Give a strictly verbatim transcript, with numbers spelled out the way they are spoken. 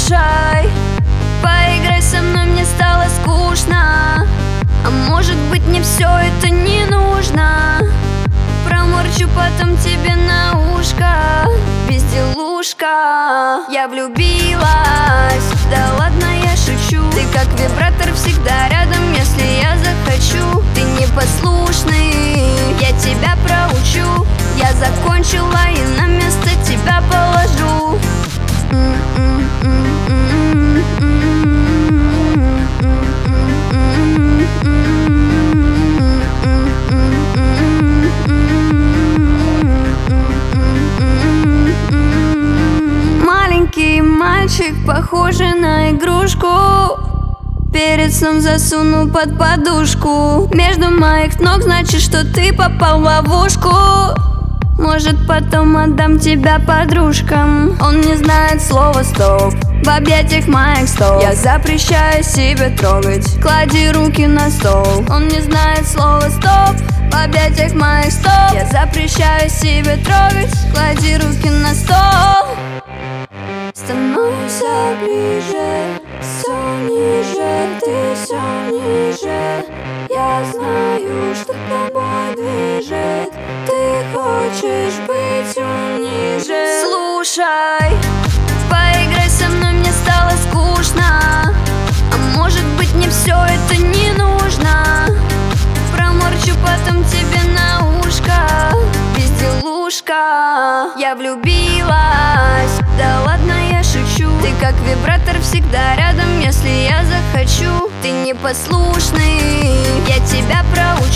Слушай, поиграй со мной, мне стало скучно. А может быть, мне все это не нужно. Проморчу потом тебе на ушко, безделушка. Я влюбилась, да ладно, я шучу. Ты как вибратор, всегда рядом, если я захочу. Ты непослушный, я тебя проучу. Я закончила и на место тебя положу. Маленький мальчик, похожий на игрушку, перед сном засунул под подушку. Между моих ног, значит, что ты попал в ловушку. Может, потом отдам тебя подружкам. Он не знает слова стоп, в объятиях моих стоп. Я запрещаю себе трогать, клади руки на стол. Он не знает слова стоп, в объятиях моих стоп. Я запрещаю себе трогать, клади руки на стол. Становимся ближе, все ниже, ты все ниже. Я знаю, что тобой движет. Ты хочешь быть ниже. Слушай, поиграй со мной, мне стало скучно. А может быть, мне все это не нужно. Проморчу потом тебе на ушко, безделушка. Я влюбилась, да ладно, я шучу. Ты как вибратор, всегда рядом, если я захочу. Ты непослушный, я тебя проучу.